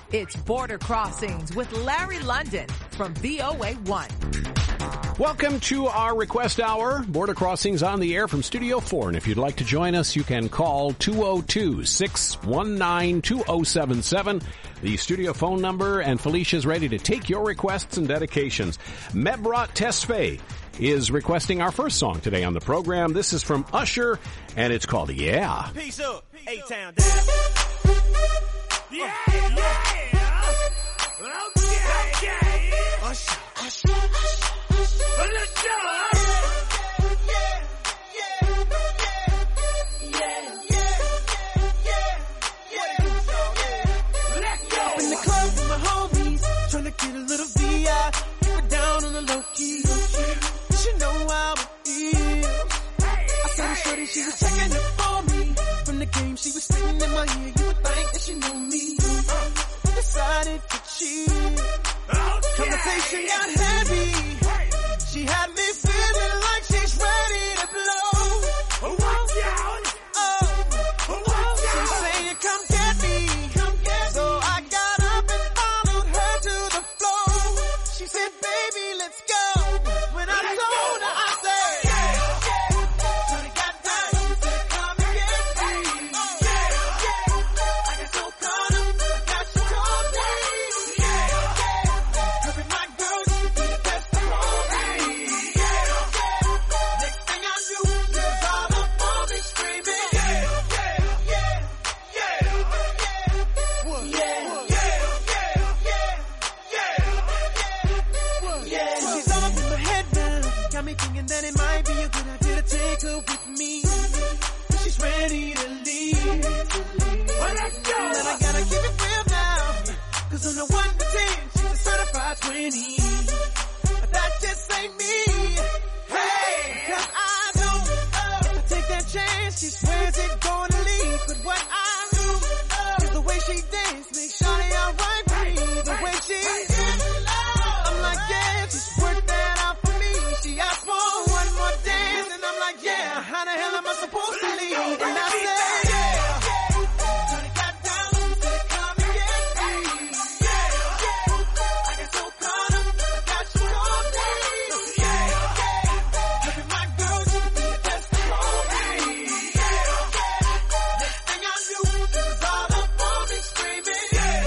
It's Border Crossings with Larry London from VOA1. Welcome to our request hour, Border Crossings on the air from Studio 4. And if you'd like to join us, you can call 202-619-2077, the studio phone number, and Felicia's ready to take your requests and dedications. Mebrat Tesfaye is requesting our first song today on the program. This is from Usher, and it's called Yeah. Peace up, A-Town down. Yeah, yeah. Okay. Usher. Let's go. In the club with my homies, trying to get a little VI, keep it down on the low key. She know how it feels. I saw her shorty, she was checking up for me. From the game, she was spitting in my ear. You would think that she knew me. Decided to cheat. Conversation got heavy. She had me feeling like she's ready to blow. Watch out! She's saying, come get me. So I got up and followed her to the floor. She said, baby, let's go. When I told her, I said, Shorty got down, she said, come and get me. I got so caught up, I got you called me. Every my girl, you be the best for me. Next thing I knew, she was all up on me screaming. She's all up in my head now. Got me thinking that it might be a good idea to take her with me. But she's ready to leave. Well, let's go. And I gotta keep it real now. Cause on the 1 to 10, she's a certified 20. But that just ain't me. Hey, cause I know if I take that chance, she swears it's gonna leave. But what I do is the way she dance makes Shawty alright with me. The way she I'm like, yeah, just work that out for me. She asked for one more dance, and I'm like, yeah, how the hell am I supposed to leave? And I said, Shawty got down, she said, come and get me. I got so caught up, I got you all day. Every my girl, she be the best for me. Next thing I knew, she was all up on me screaming.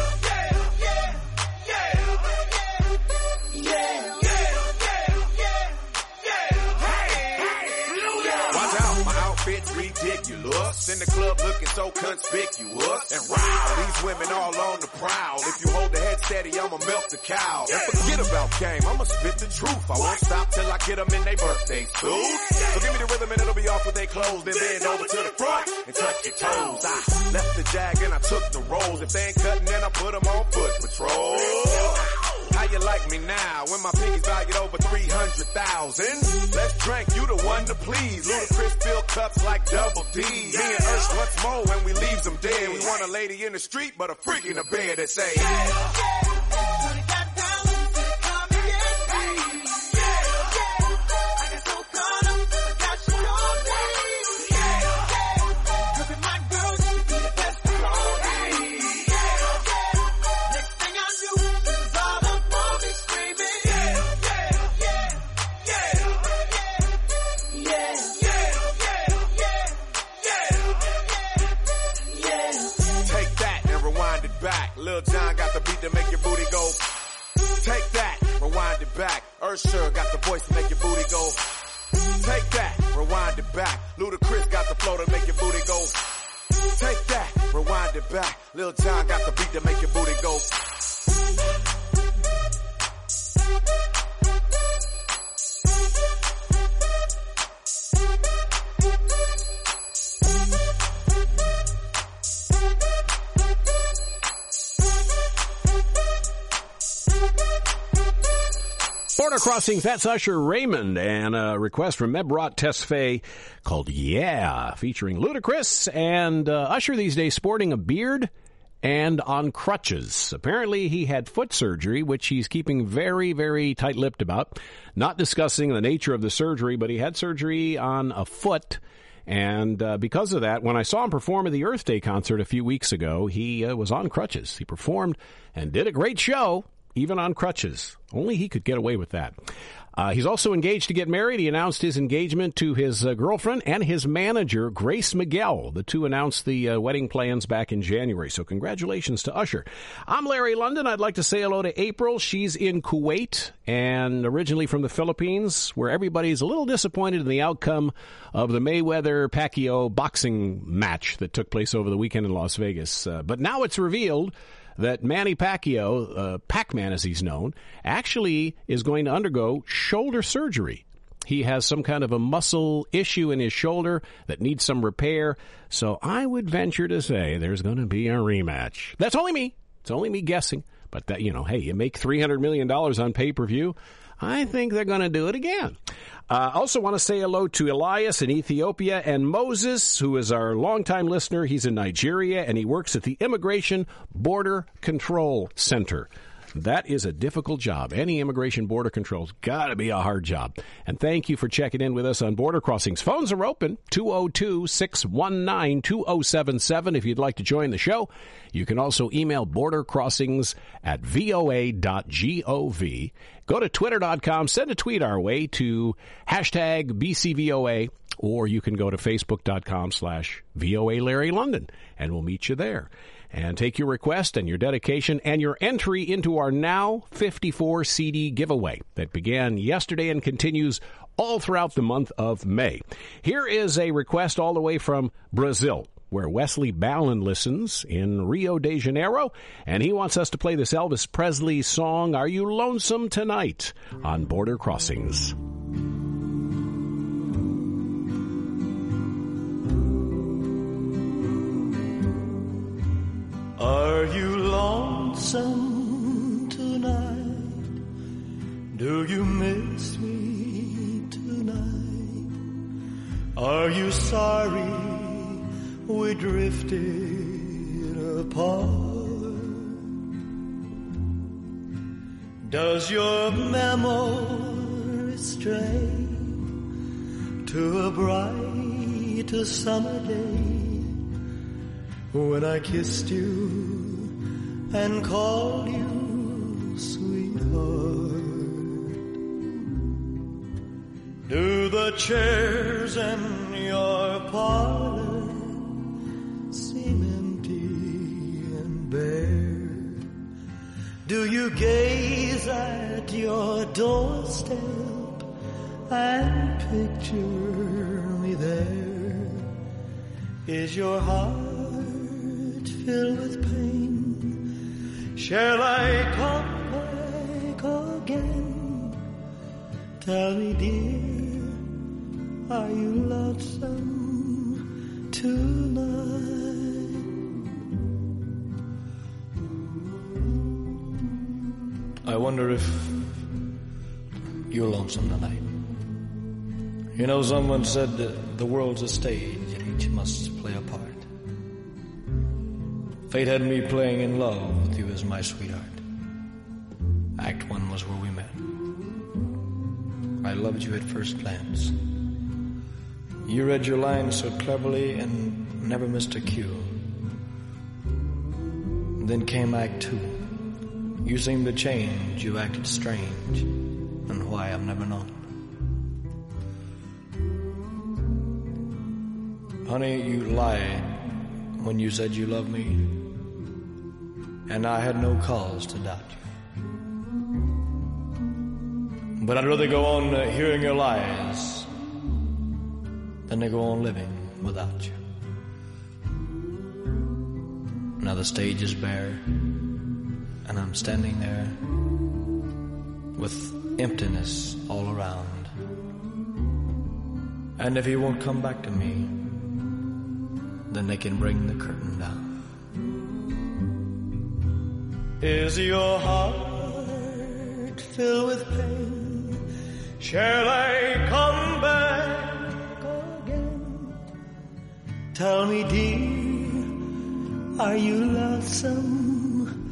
Watch out, my outfit's ridiculous. In the club looking so conspicuous. And wow, these women all on the prowl. If you hold the head steady, I'ma milk the cow. And forget about game, I'ma spit the truth. I won't stop till I get them in their birthday suit. So give me the rhythm and it'll be off with their clothes. Then bend over to the front and touch your toes. I left the jag and I took the rolls. If they ain't cutting, then I put them on foot patrol. How you like me now when my pinky's valued over 300,000? Let's drink, you the one to please. Ludacris fill cups like Double D. Me and Ursh once more when we leaves them dead. We want a lady in the street, but a freak in the bed that say, Shawty got down, she said, come and get me. I got so caught up, I got you all day. Every my girl, she be the best for me. Next thing I knew, she was all up on me screaming. take that and rewind it back. Lil Jon got the beat to make your booty go. Take that, rewind it back. Usher got the voice to make your booty go. Take that, rewind it back. Ludacris got the flow to make your booty go. Take that, rewind it back. Lil Jon got the beat to make your booty go. Border Crossings, that's Usher Raymond, and a request from Mebrat Tesfaye called Yeah, featuring Ludacris, and Usher these days sporting a beard and on crutches. Apparently he had foot surgery, which he's keeping very, very tight-lipped about, not discussing the nature of the surgery, but he had surgery on a foot, And because of that, when I saw him perform at the Earth Day concert a few weeks ago, he was on crutches. He performed and did a great show, even on crutches. Only he could get away with that. He's also engaged to get married. He announced his engagement to his girlfriend and his manager, Grace Miguel. The two announced the wedding plans back in January. So congratulations to Usher. I'm Larry London. I'd like to say hello to April. She's in Kuwait and originally from the Philippines, where everybody's a little disappointed in the outcome of the Mayweather-Pacquiao boxing match that took place over the weekend in Las Vegas. But now it's revealed that Manny Pacquiao, Pac-Man as he's known, actually is going to undergo shoulder surgery. He has some kind of a muscle issue in his shoulder that needs some repair. So I would venture to say there's going to be a rematch. That's only me. It's only me guessing. But that, hey, you make $300 million on pay-per-view. I think they're going to do it again. Also want to say hello to Elias in Ethiopia and Moses, who is our longtime listener. He's in Nigeria, and he works at the Immigration Border Control Center. That is a difficult job. Any immigration border control's got to be a hard job. And thank you for checking in with us on Border Crossings. Phones are open, 202-619-2077 if you'd like to join the show. You can also email bordercrossings@voa.gov. Go to twitter.com, send a tweet our way to hashtag BCVOA, or you can go to facebook.com/VOA Larry London, and we'll meet you there. And take your request and your dedication and your entry into our Now 54 CD giveaway that began yesterday and continues all throughout the month of May. Here is a request all the way from Brazil, where Wesley Ballin listens in Rio de Janeiro, and he wants us to play this Elvis Presley song, Are You Lonesome Tonight, on Border Crossings. Are you lonesome tonight? Do you miss me tonight? Are you sorry we drifted apart? Does your memory stray to a bright summer day when I kissed you and called you sweetheart? Do the chairs in your parlor seem empty and bare? Do you gaze at your doorstep and picture me there? Is your heart filled with pain? Shall I come back again? Tell me, dear, are you lonesome tonight? I wonder if you're lonesome tonight. Someone said that the world's a stage and each must play a part. Fate had me playing in love with you as my sweetheart. Act 1 was where we met. I loved you at first glance. You read your lines so cleverly and never missed a cue. Then came Act 2. You seemed to change, you acted strange, and why I've never known. Honey, you lied when you said you loved me, and I had no cause to doubt you. But I'd rather go on hearing your lies than to go on living without you. Now the stage is bare, and I'm standing there with emptiness all around. And if he won't come back to me, then they can bring the curtain down. Is your heart filled with pain? Shall I come back again? Tell me, dear, are you lonesome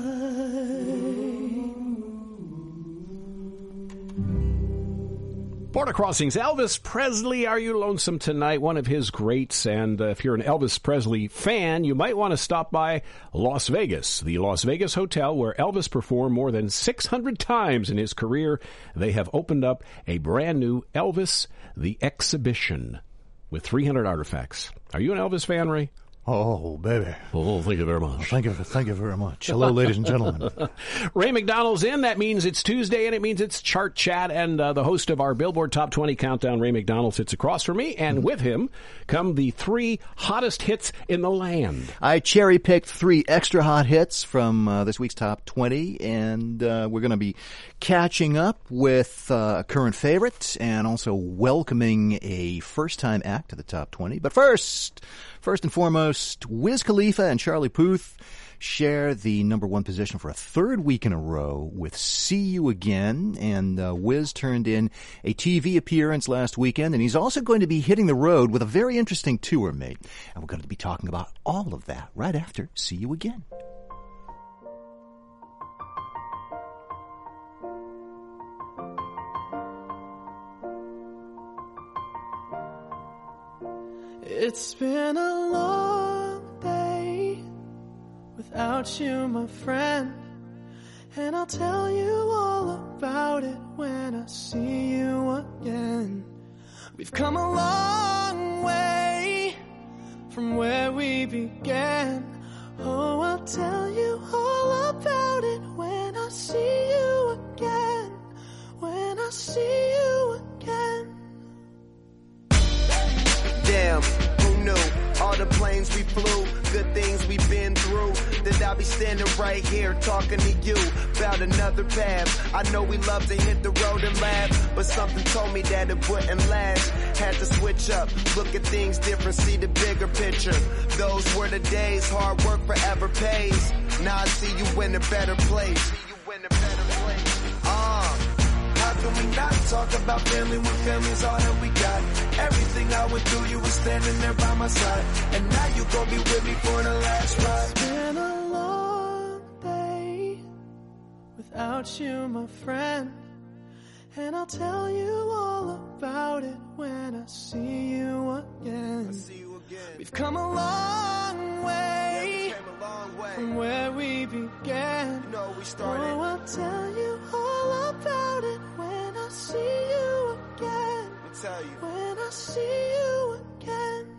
tonight? Border Crossings, Elvis Presley, Are You Lonesome Tonight? One of his greats. And if you're an Elvis Presley fan, you might want to stop by Las Vegas, the Las Vegas Hotel, where Elvis performed more than 600 times in his career. They have opened up a brand new Elvis the Exhibition with 300 artifacts. Are you an Elvis fan, Ray? Oh, baby. Oh, thank you very much. Thank you very much. Hello, ladies and gentlemen. Ray McDonald's in. That means it's Tuesday, and it means it's Chart Chat. And the host of our Billboard Top 20 Countdown, Ray McDonald, sits across from me. And with him come the 3 hottest hits in the land. I cherry-picked 3 extra hot hits from this week's Top 20. And we're going to be catching up with a current favorite and also welcoming a first-time act to the Top 20. But first and foremost, Wiz Khalifa and Charlie Puth share the number 1 position for a 3rd week in a row with See You Again. And Wiz turned in a TV appearance last weekend, and he's also going to be hitting the road with a very interesting tour, mate. And we're going to be talking about all of that right after See You Again. It's been a long day without you, my friend, and I'll tell you all about it when I see you again. We've come a long way from where we began. Oh, I'll tell you all about it when I see you again. When I see you again. Damn, who knew? All the planes we flew, good things we've been through. That I'll be standing right here talking to you about another path. I know we love to hit the road and laugh, but something told me that it wouldn't last. Had to switch up, look at things different, see the bigger picture. Those were the days, hard work forever pays. Now I see you in a better place. How can we not talk about family when family's all that we got? Everything I went through, you were standing there by my side. And now you gon' be with me for the last ride. It's been a long day without you, my friend. And I'll tell you all about it when I see you again. We've come a long way, from where we began. You know we started. Oh, I'll tell you all about it when I see you again. I'll tell you. When I see you again.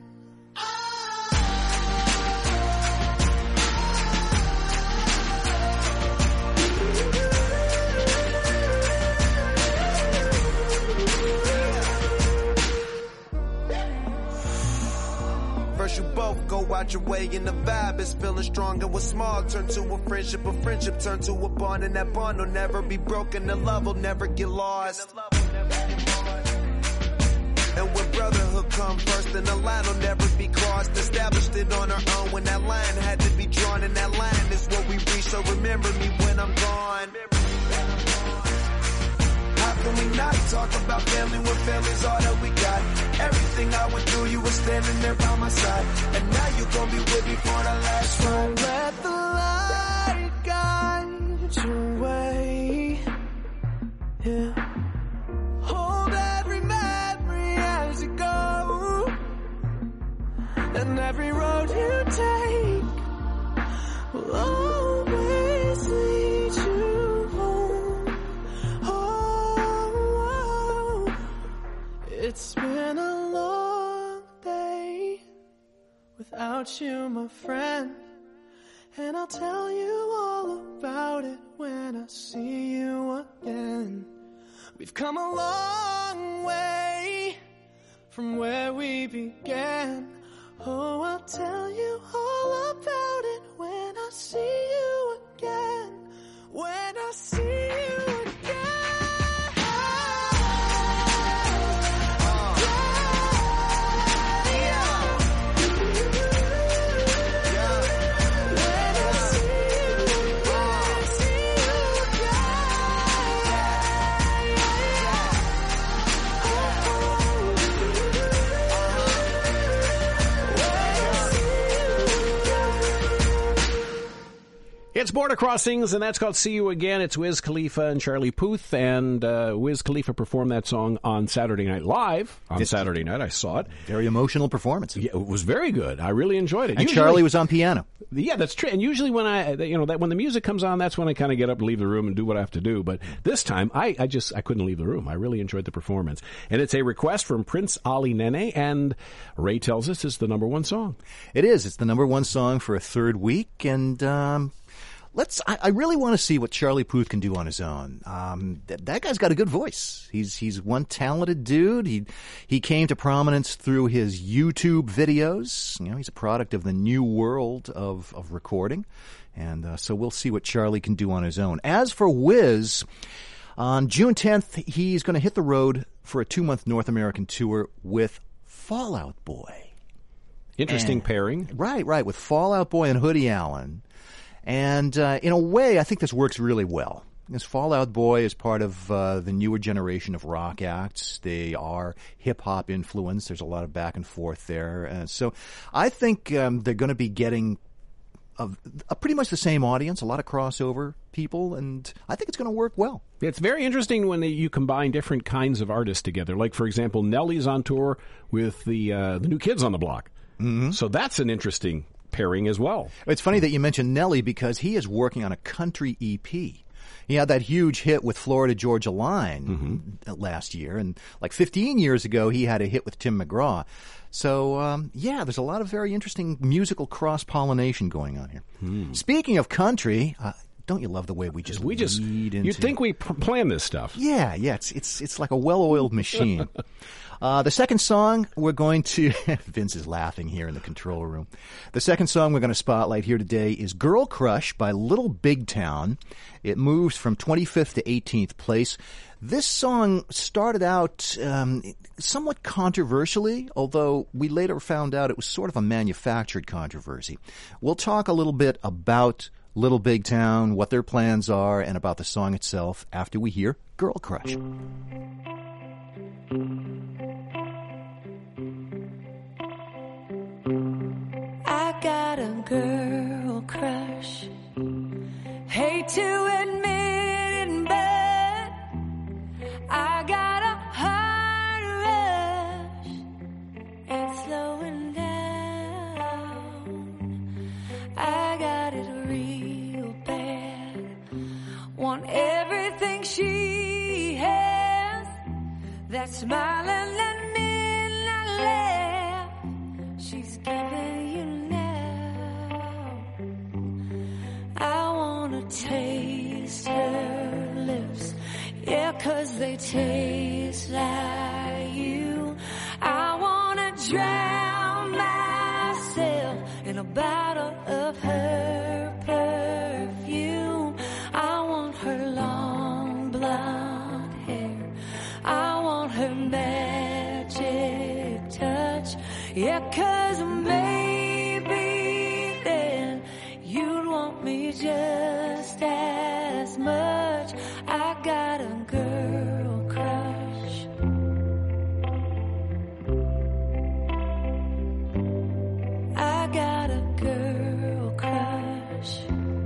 First you both go out your way and the vibe is feeling strong, and what's small turn to a friendship turn to a bond, and that bond will never be broken, the love will never get lost. And when brotherhood come first, then the line will never be crossed. Established it on our own when that line had to be drawn, and that line is what we reach, so remember me when I'm gone. How can we not talk about family when family's all that we got? Everything I went through, you were standing there by my side. And now you gon' be with me for the last ride. Let the light guide your way. Yeah. Hold every memory as you go. And every road you take will always lead you home. Oh, it's been a long day without you, my friend. And I'll tell you all about it when I see you again. We've come a long way from where we began. Oh, I'll tell you all about it when I see you again. When I see you again. It's Border Crossings, and that's called See You Again. It's Wiz Khalifa and Charlie Puth, and Wiz Khalifa performed that song on Saturday Night Live. On Saturday night, I saw it. Very emotional performance. Yeah, it was very good. I really enjoyed it. And Charlie was on piano. Yeah, that's true. And usually when when the music comes on, that's when I kind of get up and leave the room and do what I have to do. But this time, I couldn't leave the room. I really enjoyed the performance. And it's a request from Prince Ali Nene, and Ray tells us it's the number one song. It is. It's the number one song for a third week, and I really want to see what Charlie Puth can do on his own. That guy's got a good voice. He's one talented dude. He came to prominence through his YouTube videos. He's a product of the new world of recording. And so we'll see what Charlie can do on his own. As for Wiz, on June 10th, he's going to hit the road for a 2-month North American tour with Fall Out Boy. Interesting pairing. Right, with Fall Out Boy and Hoodie Allen. And in a way, I think this works really well. This Fall Out Boy is part of the newer generation of rock acts. They are hip-hop influenced. There's a lot of back and forth there. So I think they're going to be getting a pretty much the same audience, a lot of crossover people, and I think it's going to work well. It's very interesting when you combine different kinds of artists together. Like, for example, Nelly's on tour with the New Kids on the Block. Mm-hmm. So that's an interesting pairing as well. It's funny that you mentioned Nelly because he is working on a country EP. He had that huge hit with Florida Georgia Line last year, and like 15 years ago, he had a hit with Tim McGraw. So, there's a lot of very interesting musical cross-pollination going on here. Speaking of country, don't you love the way we just lead into... You'd think we plan this stuff. Yeah, it's like a well-oiled machine. The second song we're going to... Vince is laughing here in the control room. The second song we're going to spotlight here today is Girl Crush by Little Big Town. It moves from 25th to 18th place. This song started out somewhat controversially, although we later found out it was sort of a manufactured controversy. We'll talk a little bit about Little Big Town, what their plans are, and about the song itself after we hear Girl Crush. I got a girl crush. Hate to admit it, but I got a heart rush. It's slowing down. I got it real bad. Want everything she has. That smiling and midnight laugh she's giving you now. I wanna taste her lips, yeah, 'cause they taste like you. I wanna drown myself in a bottle of her perfume. I want her long blonde hair. I want her magic touch, yeah, 'cause maybe then you'd want me just as much. I got a girl crush. I got a girl crush.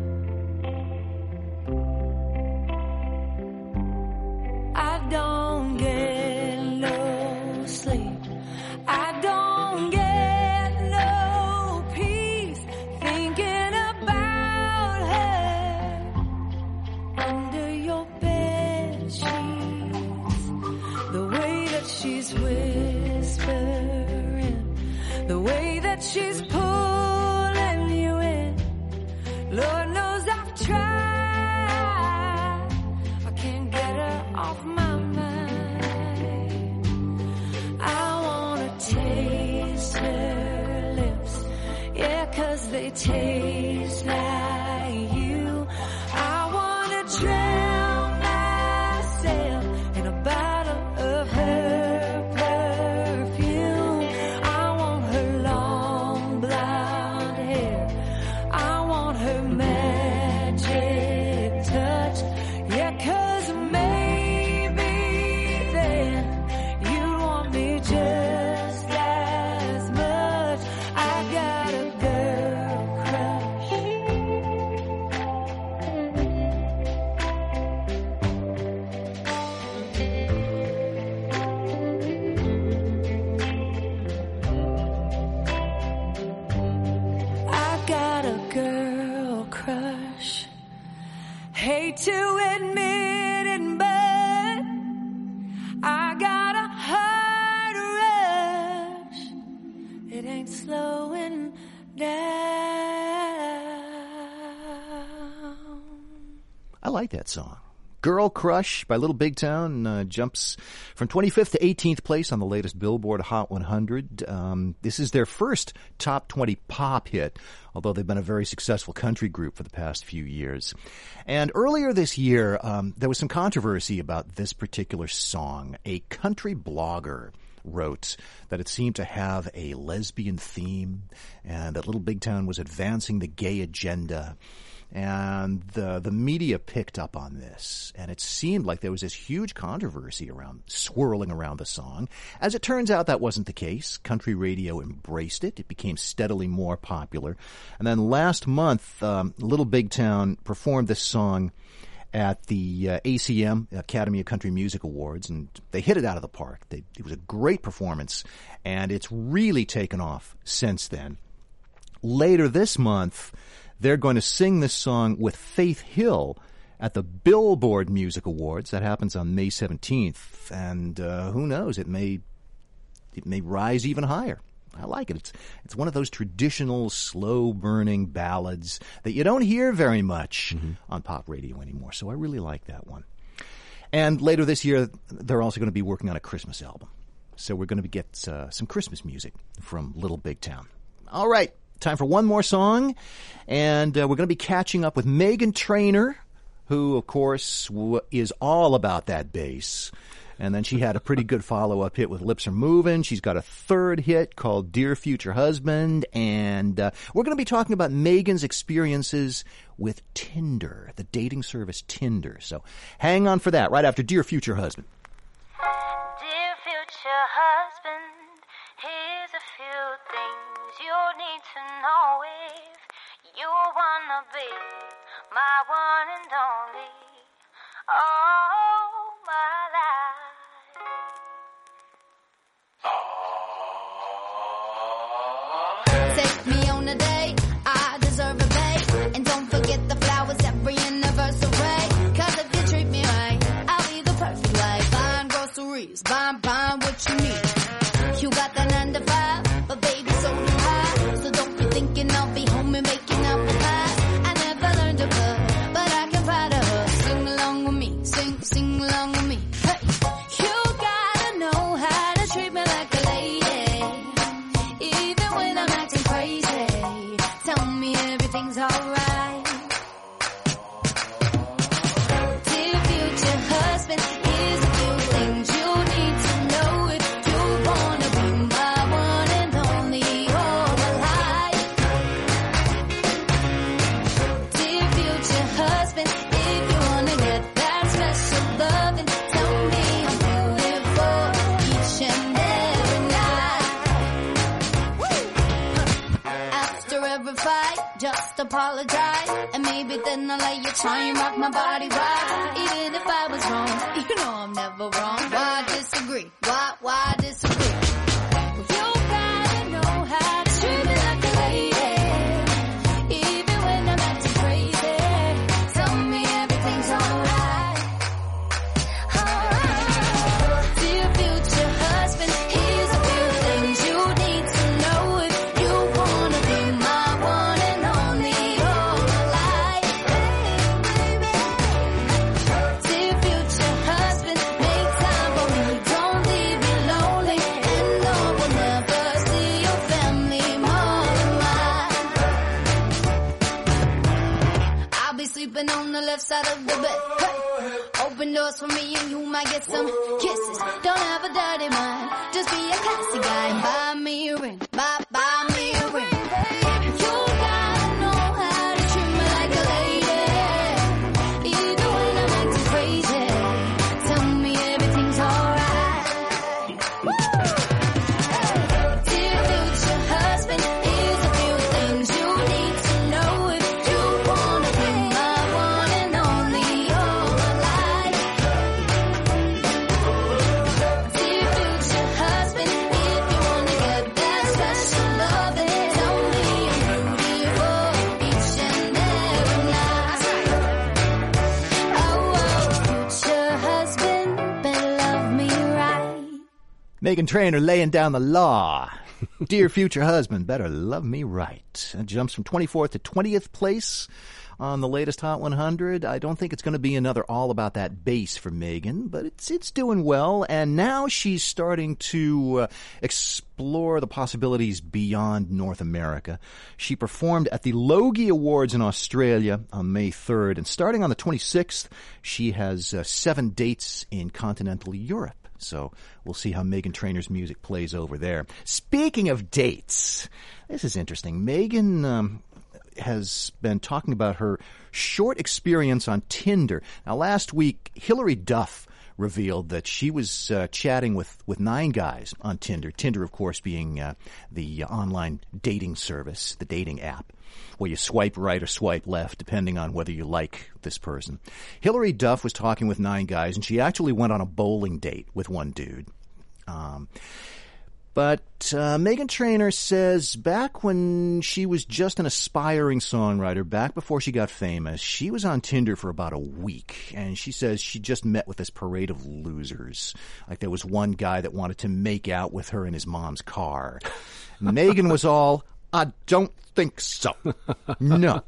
I don't get no sleep. I don't get no peace thinking about her under your bed sheets. The way that she's whispering, the way that she's pulling you in. Lord knows I've tried. I can't get her off my mind. I wanna taste her lips, yeah, 'cause they taste like you. I wanna drown myself in a bottle of her perfume. I want her long blonde hair. I want her magic touch, yeah, 'cause maybe then you want me just as much. I got a girl crush. hate to admit it, but I got a heart rush. It ain't slowing down. I like that song. Girl Crush by Little Big Town jumps from 25th to 18th place on the latest Billboard Hot 100. This is their first top 20 pop hit, although they've been a very successful country group for the past few years. And earlier this year, there was some controversy about this particular song. A country blogger wrote that it seemed to have a lesbian theme and that Little Big Town was advancing the gay agenda. And the media picked up on this, and it seemed like there was this huge controversy swirling around the song. As it turns out, that wasn't the case. Country radio embraced it. It became steadily more popular. And then last month, Little Big Town performed this song at the ACM, Academy of Country Music Awards, and they hit it out of the park. It was a great performance, and it's really taken off since then. Later this month, they're going to sing this song with Faith Hill at the Billboard Music Awards. That happens on May 17th. And who knows, it may rise even higher. I like it. It's one of those traditional, slow-burning ballads that you don't hear very much on pop radio anymore. So I really like that one. And later this year, they're also going to be working on a Christmas album. So we're going to get some Christmas music from Little Big Town. All right. Time for one more song, and we're going to be catching up with Meghan Trainor, who, of course, is all about that bass. And then she had a pretty good follow-up hit with Lips Are Moving. She's got a third hit called Dear Future Husband, and we're going to be talking about Meghan's experiences with Tinder, the dating service Tinder. So hang on for that right after Dear Future Husband. Dear future husband, here's a few things you need to know if you wanna be my one and only all my life. Take me on a date, I deserve a bait, and don't forget the flowers every anniversary, 'cause if you treat me right, I'll be the perfect wife. Buying groceries, buying what you need. You got the 9 to 5, but baby, so do I. So don't be thinking I'll be home and making apple pies. I never learned to cook, but I can fry to her. Sing along with me, sing along with me. Hey, you gotta know how to treat me like a lady, even when I'm acting crazy. Tell me everything's alright. Dear future husband, here's a few things you need to know if you wanna be my one and only all my life. Dear future husband, if you wanna get that special loving, tell me I'm beautiful each and every night. After every fight, just apologize, and maybe then I'll let you try and rock my body right. Even if I was wrong, you know I'm never wrong. Why disagree? Why disagree? You gotta know how to treat me like a lady, even when I'm acting crazy. Tell me everything's alright. Dear future husband, here's a few things you need to know if you wanna be my one and only all my life. Dear future husband, make time for me, don't leave me lonely, and no one ever see your family more than mine. I'll be sleeping on the left side of the bed. Hey. Open doors for me and you might get some kisses. Don't have a dirty mind, just be a classy guy and buy me a ring. Buy me a ring. You gotta know how to treat me like a lady, even when I'm acting crazy. Tell me everything's alright. Dear future husband, here's a few things you need to know if you wanna be my one and only all my life. Dear future husband, if you wanna get that Meghan Trainor laying down the law. Dear future husband, better love me right. It jumps from 24th to 20th place on the latest Hot 100. I don't think it's going to be another all about that bass for Meghan, but it's doing well. And now she's starting to explore the possibilities beyond North America. She performed at the Logie Awards in Australia on May 3rd. And starting on the 26th, she has 7 dates in continental Europe. So we'll see how Meghan Trainor's music plays over there. Speaking of dates, this is interesting. Meghan has been talking about her short experience on Tinder. Now, last week, Hilary Duff revealed that she was chatting with 9 guys on Tinder. Tinder, of course, being the online dating service, the dating app, where you swipe right or swipe left, depending on whether you like this person. Hilary Duff was talking with 9 guys, and she actually went on a bowling date with one dude. But Meghan Trainor says back when she was just an aspiring songwriter, back before she got famous, she was on Tinder for about a week. And she says she just met with this parade of losers. Like there was one guy that wanted to make out with her in his mom's car. Meghan was all, I don't think so. No.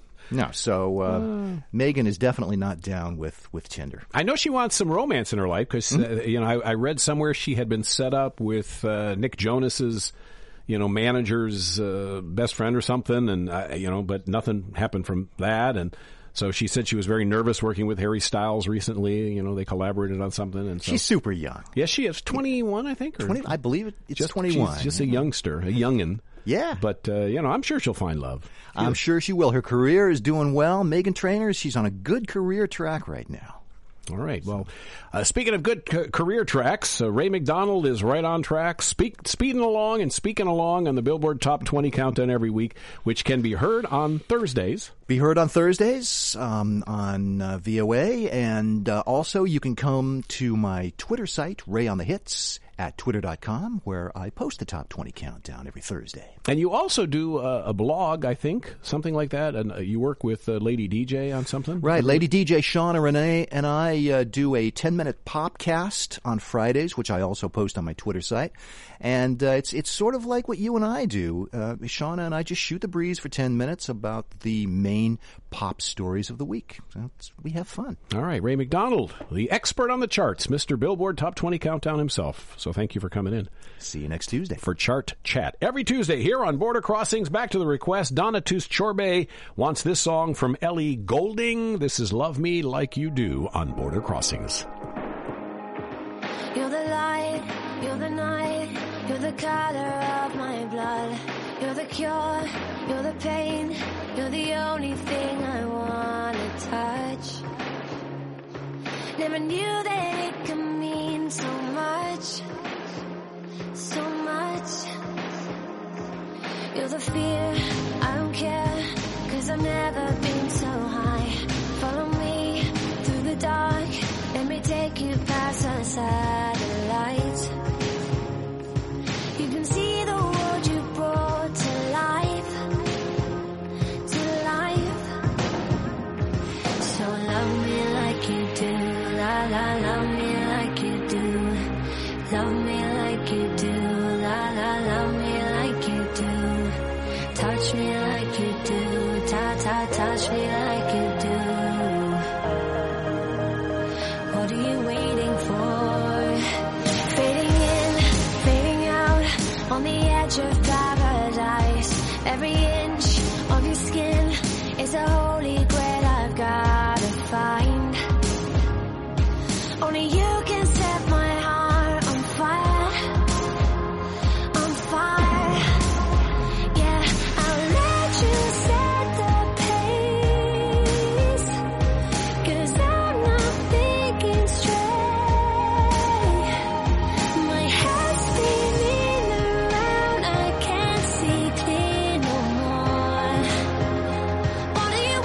So Meghan is definitely not down with Tinder. I know she wants some romance in her life because, I read somewhere she had been set up with Nick Jonas's, manager's best friend or something, and, but nothing happened from that. And so she said she was very nervous working with Harry Styles recently. They collaborated on something. And so, she's super young. Yes, she is. 21, I think. Or 20, I believe it's 21. She's just a youngster, a youngin'. Yeah. But, I'm sure she'll find love. I'm sure she will. Her career is doing well. Meghan Trainor, she's on a good career track right now. All right. Well, speaking of good career tracks, Ray McDonald is right on track, speeding along and speaking along on the Billboard Top 20 Countdown every week, which can be heard on Thursdays. Be heard on Thursdays on VOA. And also you can come to my Twitter site, Ray on the Hits, at twitter.com, where I post the Top 20 Countdown every Thursday. And you also do a blog, I think, something like that, and you work with Lady DJ on something? Right. Lady DJ Shauna Renee and I do a 10-minute popcast on Fridays, which I also post on my Twitter site. And it's sort of like what you and I do. Shauna and I just shoot the breeze for 10 minutes about the main pop stories of the week. So we have fun. All right. Ray McDonald, the expert on the charts, Mr. Billboard Top 20 Countdown himself. So thank you for coming in. See you next Tuesday. For Chart Chat. Every Tuesday here on Border Crossings. Back to the request. Donna Tus-Chorbe wants this song from Ellie Goulding. This is Love Me Like You Do on Border Crossings. You're the light, you're the night, you're the color of my blood. You're the cure, you're the pain, you're the only thing I wanna touch. Never knew that it could mean so much, so much. You're the fear, I don't care, 'cause I've never been so high. Follow me through the dark, let me take you past the satellites. You can see the world you brought to life, to life. So love me like you do, la la, love me like you do. Love me like you do, la la, love me like you do. Touch me like you do, ta ta, touch me like you do. What are you waiting for? Fading in, fading out, on the edge of paradise. Every inch of your skin is a holy grail I've gotta find. Only you can set my heart on fire, on fire. Yeah, I'll let you set the pace, 'cause I'm not thinking straight. My head's spinning around, I can't see clear no more. What are you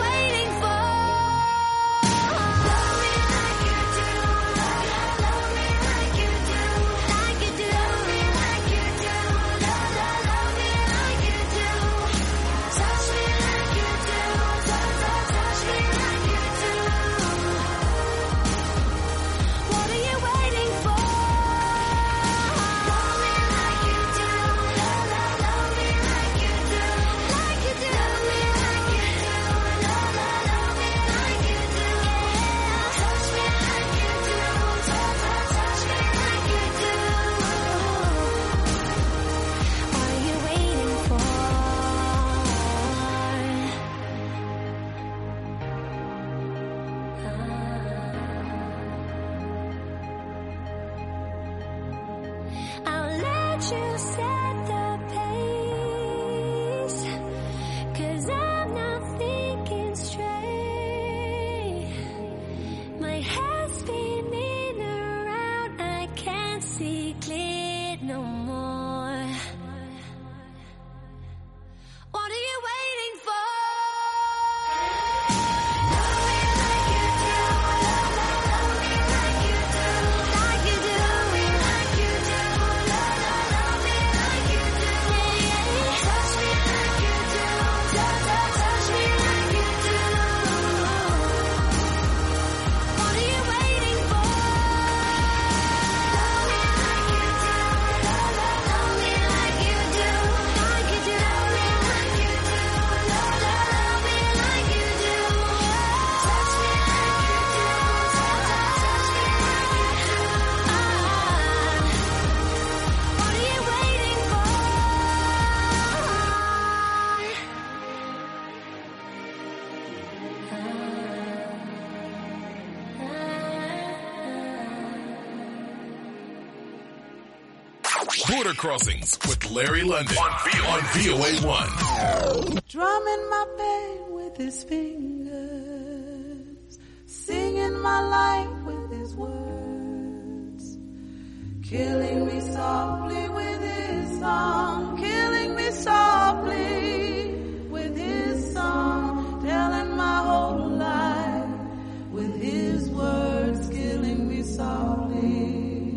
Border Crossings with Larry London on VOA1. Drumming my pain with his fingers, singing my life with his words, killing me softly with his song, killing me softly with his song, telling my whole life with his words, killing me softly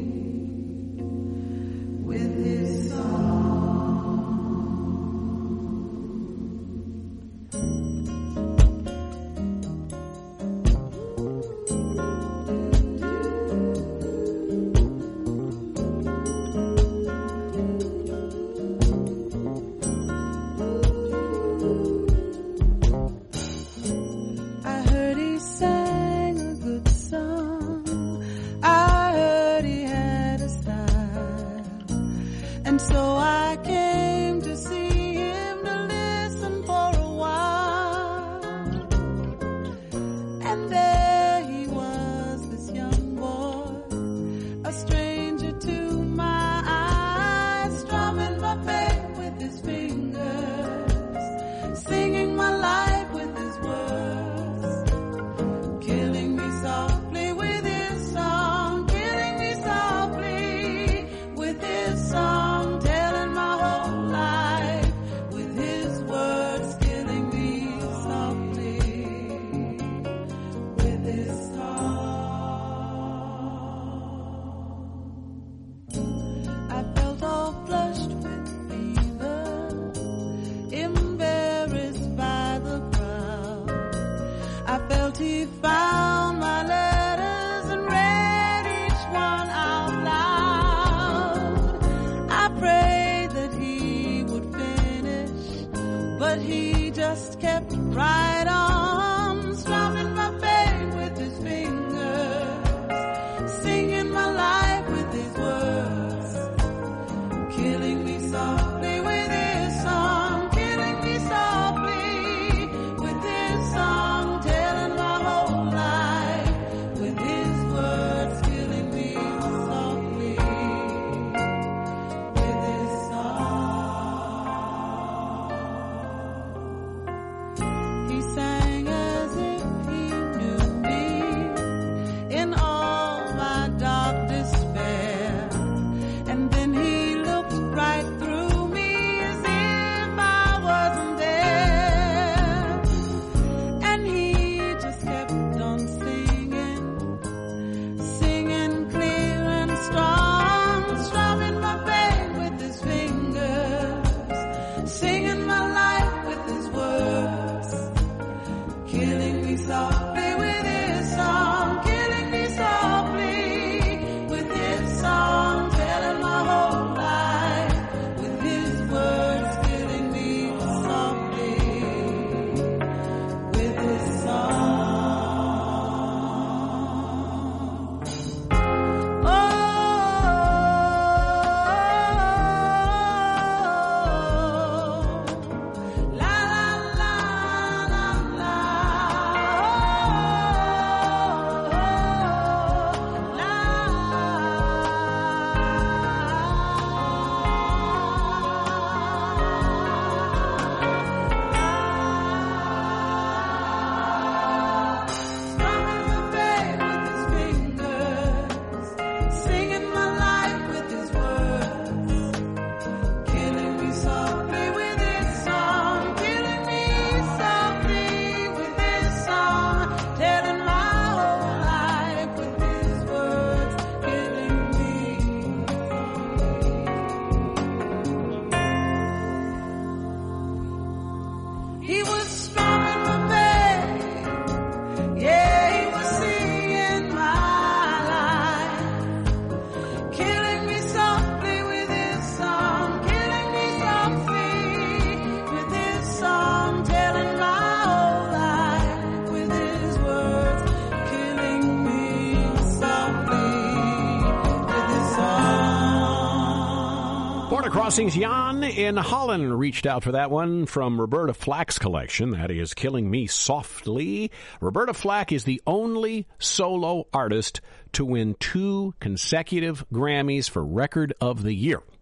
with his song. I heard he sang a good song. I heard he had a style. And so I came to see him to listen for a while. And there he was, this young boy, a stranger to my eyes, strumming my bass with his fingers, singing my life with his words, killing me softly with his song, killing me softly with his song, telling my whole life with his words, killing me softly with his song. I felt all flushed with fever, embarrassed by the crowd. I felt he found my letters and read each one out loud. I prayed that he would finish, but he just kept right on, strumming my bass with his fingers, singing my life with his words, killing me softly with his song, killing me softly with his song, telling my whole life with his words, killing me softly with his song. He sang as if he knew me in all my dark despair, and then he looked right through me as if I wasn't there, and he just kept on singing, singing clear and strong, strumming my bass with his fingers, singing my life with his words, killing me softly with his song, killing me softly with his song, telling my whole life with his words, killing me softly with his song. Oh, la la la la la, strumming my bass with his fingers, singing my life with his words, killing me softly with his song, killing me softly with his song, telling my whole life with his words, killing me softly. He was strumming my bass, yeah, he was singing my life, killing me softly with his song, killing me softly with his song, telling my whole life with his words, killing me softly with his song. Border Crossings, Jan in Holland reached out for that one from Roberta Flack's collection. That is Killing Me Softly. Roberta Flack is the only solo artist to win 2 consecutive Grammys for Record of the Year.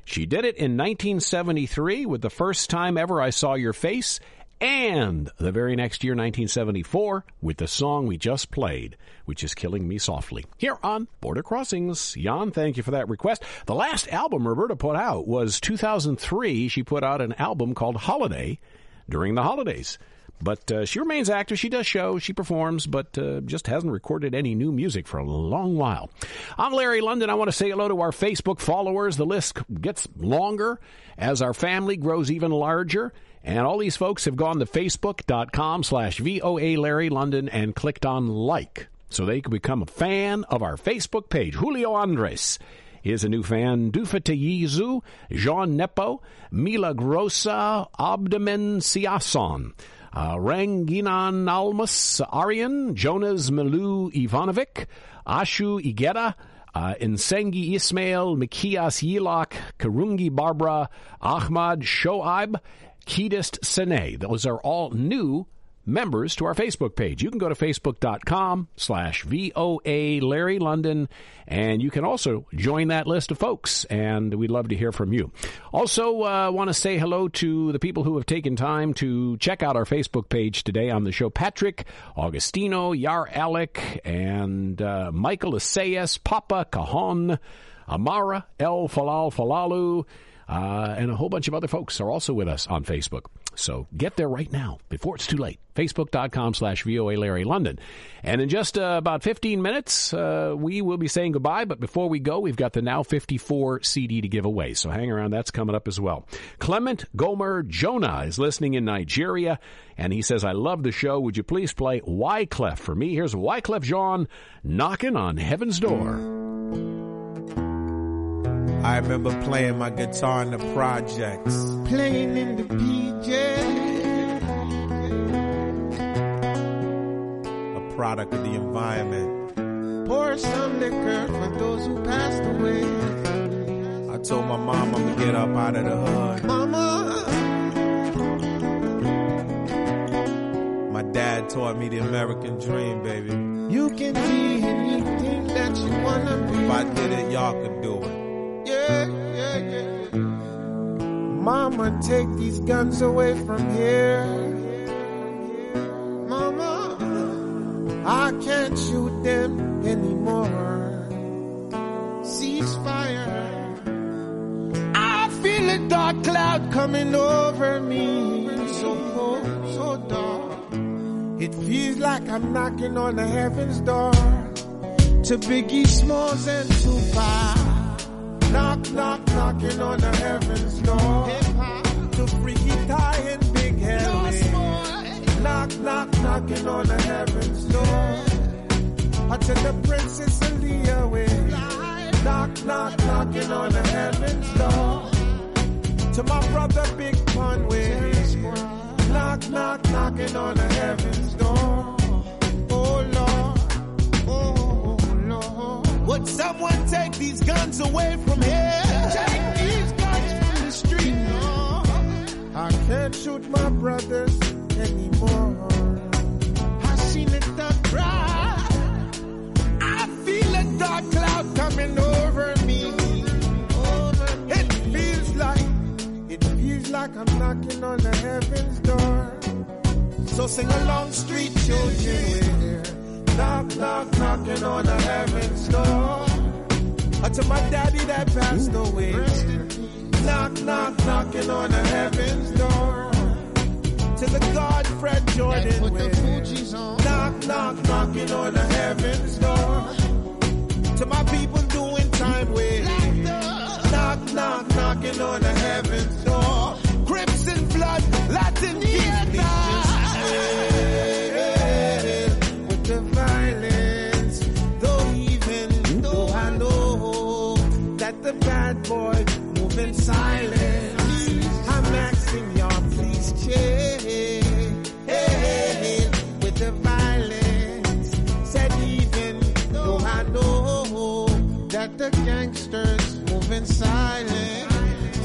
She did it in 1973 with The First Time Ever I Saw Your Face, and the very next year, 1974, with the song we just played, which is Killing Me Softly, here on Border Crossings. Jan, thank you for that request. The last album Roberta put out was 2003. She put out an album called Holiday during the holidays. But she remains active. She does shows, she performs, but just hasn't recorded any new music for a long while. I'm Larry London. I want to say hello to our Facebook followers. The list gets longer as our family grows even larger. And all these folks have gone to facebook.com/VOA Larry London and clicked on like so they can become a fan of our Facebook page. Julio Andres is a new fan. Dufa Teyizu, Jean Nepo, Mila Grossa, Abdamen Siason, Ranginan Almas Aryan, Jonas Milou Ivanovic, Ashu Igeta, Nsengi Ismail, Mikias Yilak, Karungi Barbara, Ahmad Shoaib, Kedist Sene. Those are all new members to our Facebook page. You can go to facebook.com/VOA Larry London, and you can also join that list of folks, and we'd love to hear from you. Also, want to say hello to the people who have taken time to check out our Facebook page today on the show. Patrick, Augustino, Yar Alec, and Michael Asayas, Papa Cajon, Amara, El Falal Falalu, and a whole bunch of other folks are also with us on Facebook. So get there right now before it's too late. Facebook.com/VOA Larry London. And in just about 15 minutes, we will be saying goodbye. But before we go, we've got the Now 54 CD to give away. So hang around. That's coming up as well. Clement Gomer Jonah is listening in Nigeria. And he says, I love the show. Would you please play Wyclef for me? Here's Wyclef Jean, Knocking on Heaven's Door. I remember playing my guitar in the projects. Playing in the PJ. A product of the environment. Pour some liquor for those who passed away. I told my mom I'm gonna get up out of the hood. Mama. My dad taught me the American dream, baby. You can be anything that you wanna be. If I did it, y'all could do it. Yeah, yeah, yeah. Mama, take these guns away from here. Mama, I can't shoot them anymore. Ceasefire. I feel a dark cloud coming over me. So cold, so dark. It feels like I'm knocking on the heaven's door. To Biggie Smalls and Tupac. Knock, knock, knocking on the heaven's door. Hip-hop. To Freaky Ty and Big Henry. Knock, knock, knocking on the heaven's door. To the Princess Aaliyah way. Knock, knock, knocking on the heaven's door. To my brother Big Pun way. Knock, knock, knocking on the heaven's door. Oh Lord, oh Lord. Would someone take these guns away from here? Take these guns from the street. No. I can't shoot my brothers anymore. I seen the dark cry. I feel a dark cloud coming over me. It feels like I'm knocking on the heaven's door. So sing along, street children. Knock, knock, knocking on the heaven's door. To my daddy that passed away. Knock, knock, knocking on the heaven's door. To the God Fred Jordan way. Knock, knock, knocking on the heaven's door. To my people doing time way. Knock, knock, knocking on the heaven's door. Crips and blood, Latin music. With the violence, though I know that the bad boy move in silence. I'm asking y'all, please change. With the violence, said even though I know that the gangsters move in silence.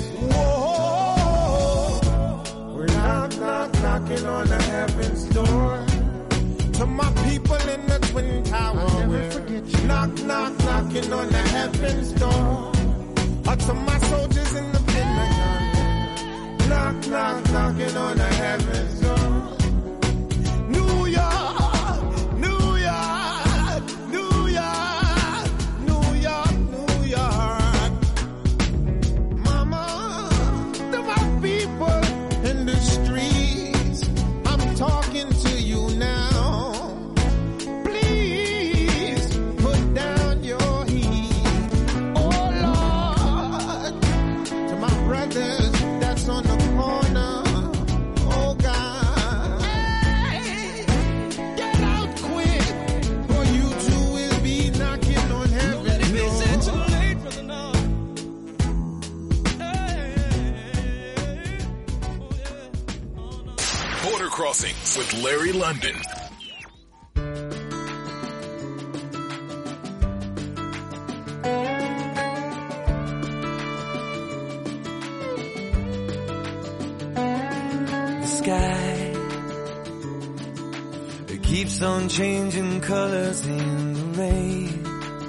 Whoa, we're knock, knock, knocking on the heaven's door. To my people in the Twin Towers, knock, knock, knocking on the heaven's door. To my soldiers angels in the Pentagon. Knock, knock, knocking on the heavens door. New York, New York, New York, New York, New York. Mama, to my people in the streets, I'm talking to you now. Please put down your heat. Oh Lord, to my brothers that's on the corner. Oh God, hey, get out quick, or you too will be knocking on heaven's door. Too late for the Lord. Border Crossings with Larry London. The sky, it keeps on changing colors in the rain.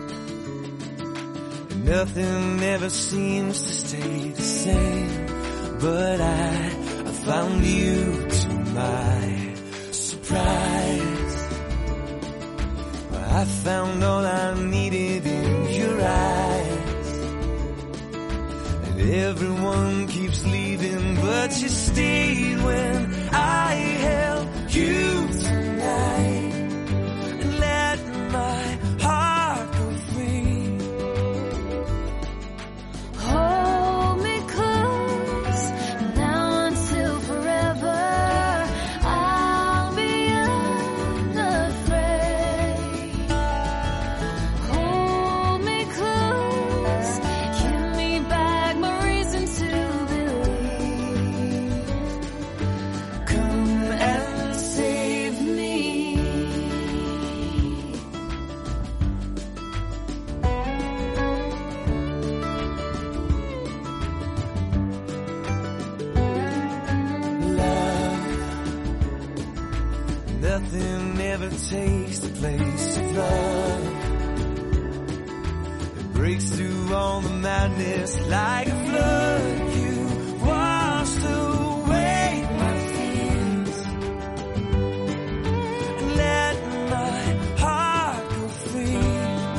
And nothing ever seems to stay the same. But I found you to my surprise. I found all I needed in your eyes. And everyone keeps leaving, but you stayed when I held you tonight. And let my heart go free. Hold me close, now until forever. I'll be unafraid. Hold me close, give me back my reason to believe. Come and save me. Nothing ever takes the place of love. It breaks through all the madness like a flood. You washed away my fears and let my heart go free.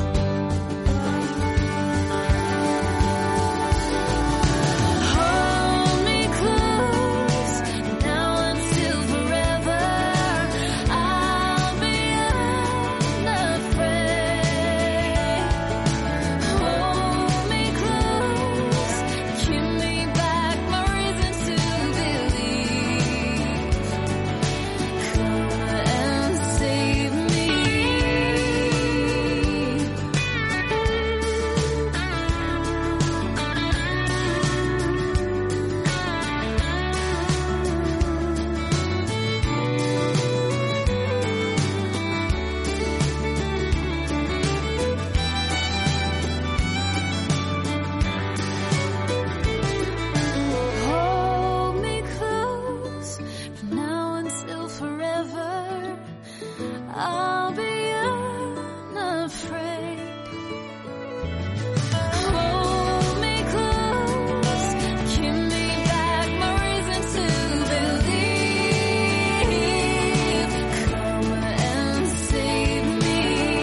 Hold me close, now until forever. I'll be unafraid. Hold me close, give me back my reason to believe. Come and save me. Hold me close, from now until forever. I'll be unafraid. Hold me close, give me back my reason to believe. Come and save me.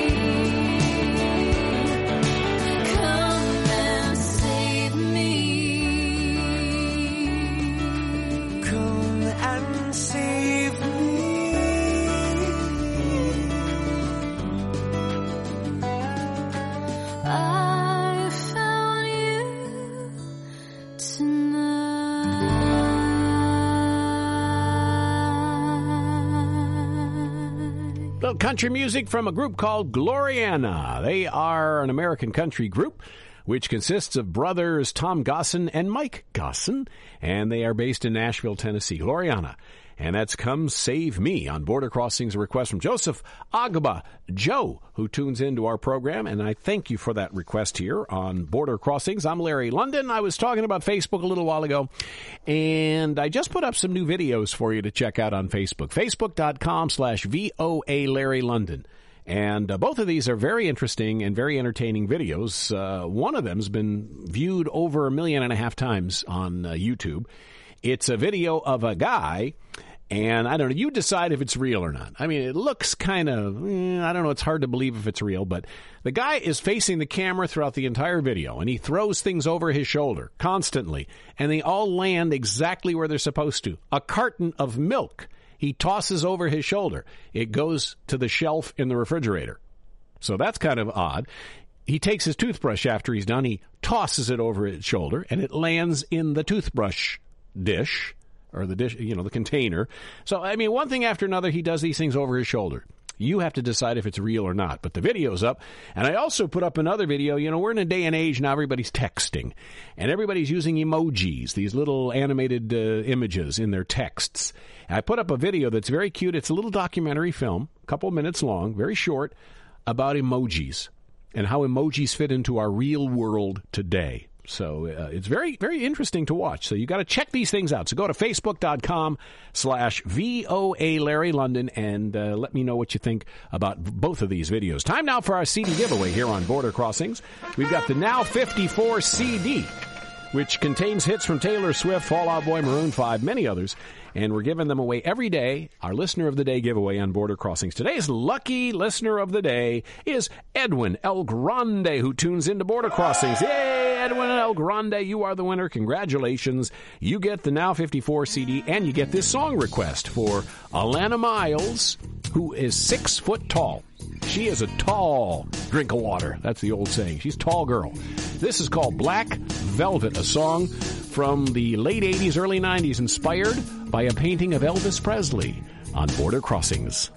Come and save me. Come and save me. I found you tonight. Little country music from a group called Gloriana. They are an American country group which consists of brothers Tom Gosson and Mike Gosson, and they are based in Nashville, Tennessee. Gloriana. And that's Come Save Me on Border Crossings, a request from Joseph Agaba Joe, who tunes into our program. And I thank you for that request here on Border Crossings. I'm Larry London. I was talking about Facebook a little while ago, and I just put up some new videos for you to check out on Facebook. Facebook.com/VOA Larry London. And both of these are very interesting and very entertaining videos. One of them has been viewed over 1.5 million times on YouTube. It's a video of a guy, and I don't know, you decide if it's real or not. I mean, it looks kind of, I don't know, it's hard to believe if it's real, but the guy is facing the camera throughout the entire video, and he throws things over his shoulder constantly, and they all land exactly where they're supposed to. A carton of milk he tosses over his shoulder. It goes to the shelf in the refrigerator. So that's kind of odd. He takes his toothbrush after he's done. He tosses it over his shoulder, and it lands in the toothbrush dish, or the dish, the container. So, I mean, one thing after another, he does these things over his shoulder. You have to decide if it's real or not. But the video's up. And I also put up another video. We're in a day and age now everybody's texting. And everybody's using emojis, these little animated images in their texts. And I put up a video that's very cute. It's a little documentary film, a couple minutes long, very short, about emojis and how emojis fit into our real world today. So it's very, very interesting to watch. So you got to check these things out. So go to Facebook.com/VOA Larry London and let me know what you think about both of these videos. Time now for our CD giveaway here on Border Crossings. We've got the Now 54 CD, which contains hits from Taylor Swift, Fall Out Boy, Maroon 5, many others. And we're giving them away every day. Our Listener of the Day giveaway on Border Crossings. Today's lucky Listener of the Day is Edwin El Grande, who tunes into Border Crossings. Yay, Edwin El Grande, you are the winner. Congratulations. You get the Now 54 CD, and you get this song request for Alana Miles, who is 6 foot tall. She is a tall drink of water. That's the old saying. She's a tall girl. This is called Black Velvet, a song from the late 80s, early 90s, inspired by a painting of Elvis Presley on Border Crossings.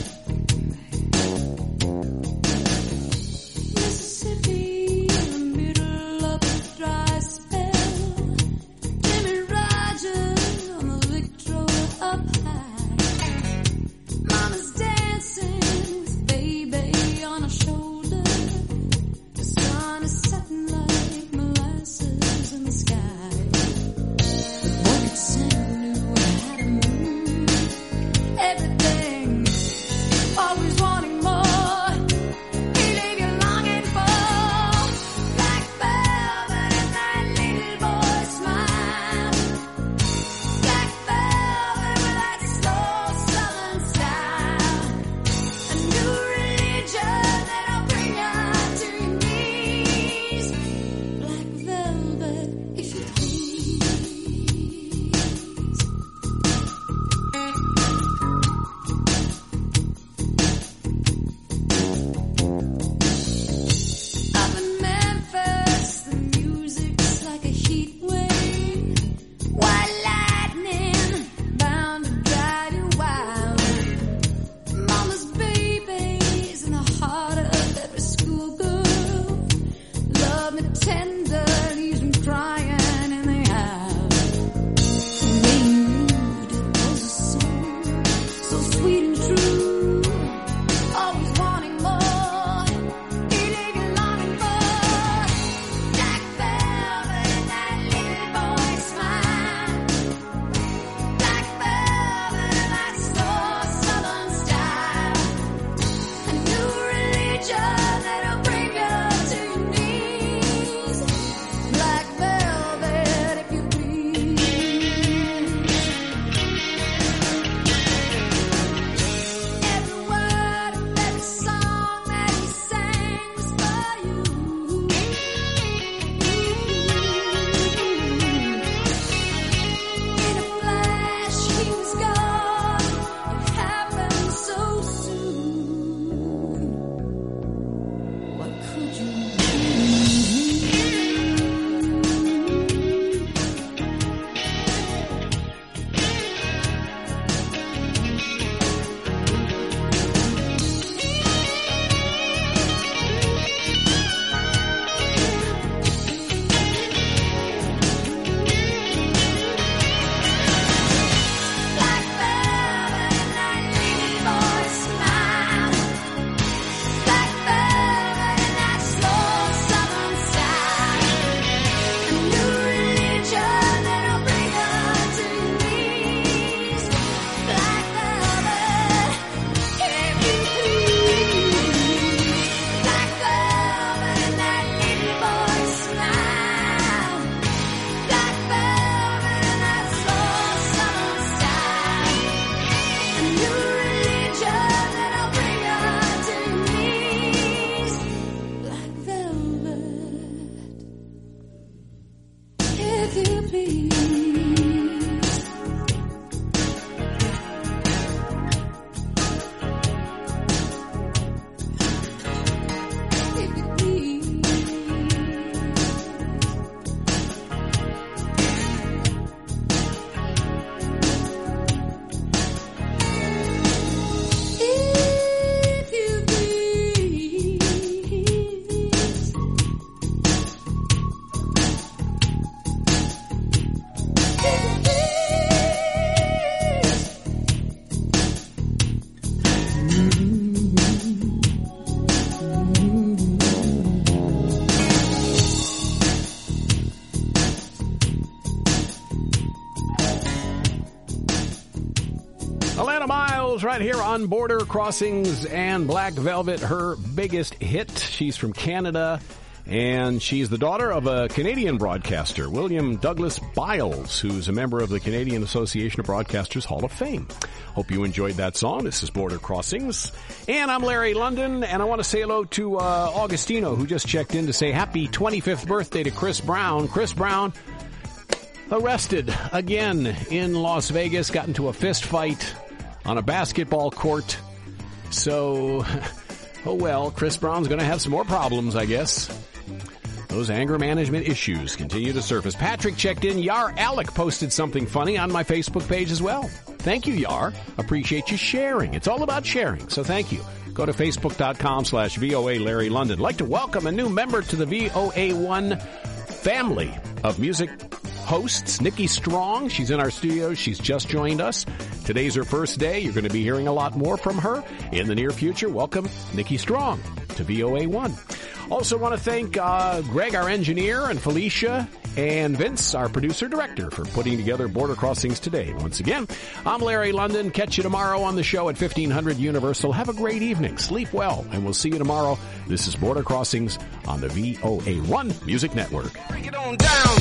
Mississippi, in the middle of a dry spell. Jimmy Rogers on the Victrola up high. Mama's dancing with baby on her shoulder. The sun is setting like molasses in the sky. One could sing. Everything Rose right here on Border Crossings and Black Velvet, her biggest hit. She's from Canada, and she's the daughter of a Canadian broadcaster, William Douglas Biles, who's a member of the Canadian Association of Broadcasters Hall of Fame. Hope you enjoyed that song. This is Border Crossings. And I'm Larry London, and I want to say hello to Augustino, who just checked in to say happy 25th birthday to Chris Brown. Chris Brown arrested again in Las Vegas, got into a fist fight on a basketball court. So, oh well, Chris Brown's going to have some more problems, I guess. Those anger management issues continue to surface. Patrick checked in. Yar Alec posted something funny on my Facebook page as well. Thank you, Yar. Appreciate you sharing. It's all about sharing, so thank you. Go to Facebook.com/VOA Larry London. I'd like to welcome a new member to the VOA1 family of music hosts, Nikki Strong. She's in our studios. She's just joined us. Today's her first day. You're going to be hearing a lot more from her in the near future. Welcome, Nikki Strong, to VOA1. Also want to thank Greg, our engineer, and Felicia and Vince, our producer-director, for putting together Border Crossings today. Once again, I'm Larry London. Catch you tomorrow on the show at 1500 Universal. Have a great evening. Sleep well, and we'll see you tomorrow. This is Border Crossings on the VOA1 Music Network. Bring it on down.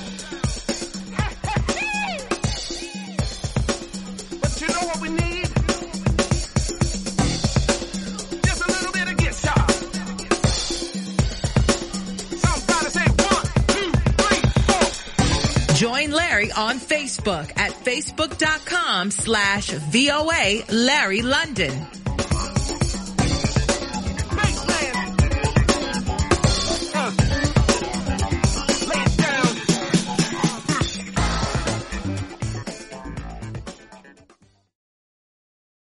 But you know what we need? Just a little bit of guitar. Somebody say 1, 2, 3, 4. Join Larry on Facebook at facebook.com/VOA Larry London.